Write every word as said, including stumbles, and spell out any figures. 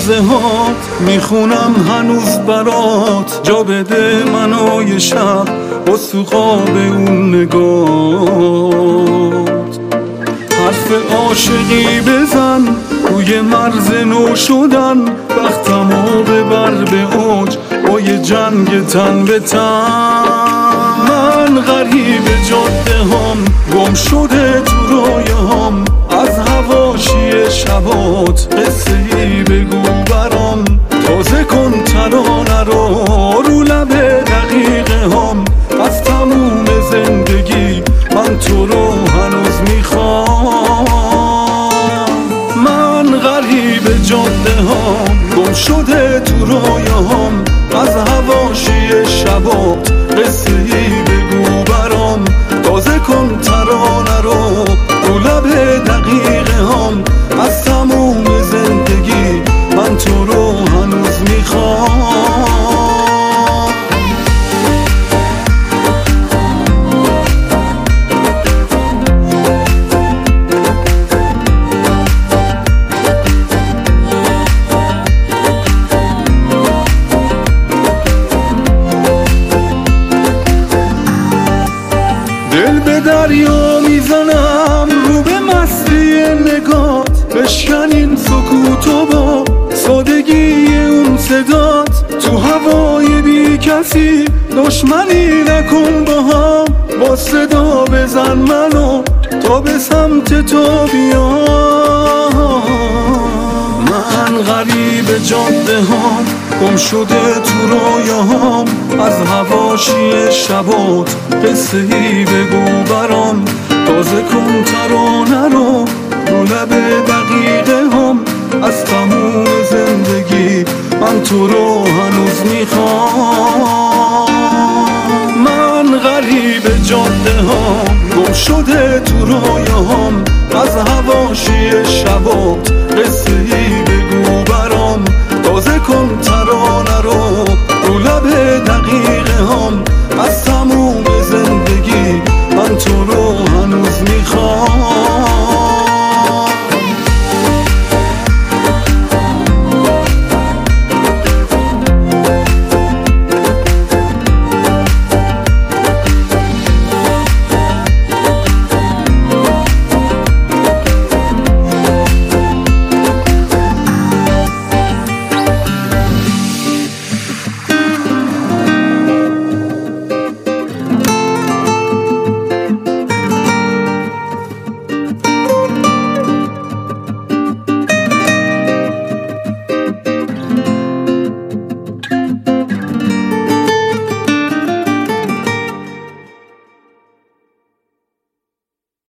لحظه هات میخونم هنوز برات، جا بده منو یه شب واسه خواب اون نگات. حرف عاشقی بزن روی مرز نو شدن، وقتمو ببر به اوج با یه جنگ تن به تن. من غریب جاده هم گم شده تو رویاهام، از حواشی شبات قصه ای بگو برام. تازه کن ترانه رو رو لب دقیقه هم، از تموم زندگی من تو رو هنوز میخوام. من غریب جاده هم گم شده تو رویاهام، از حواشی شبات قصه ای بگو برام. تازه کن ترانه رو رو لب دقیقه هم، از تموم زندگی من تو رو هنوز میخوام. دل به دریا میزنم رو به مستی نگات، بشکن این سکوتو با سادگی اون صدات. تو هوای بی کسی دشمنی نکن با هم، با صدا بزن منو تا به سمت تو بیام. من غریب جاده هم گم شده تو رویاهام، از حواشی شبات قصه ای بگو برام. تازه کن ترانه رو رو لب دقیقه هم، از تموم زندگی من تو رو هنوز میخوام. من غریب جاده هم گم شده تو رویاهام، از حواشی شبات قصه ای بگو برام. تازه کن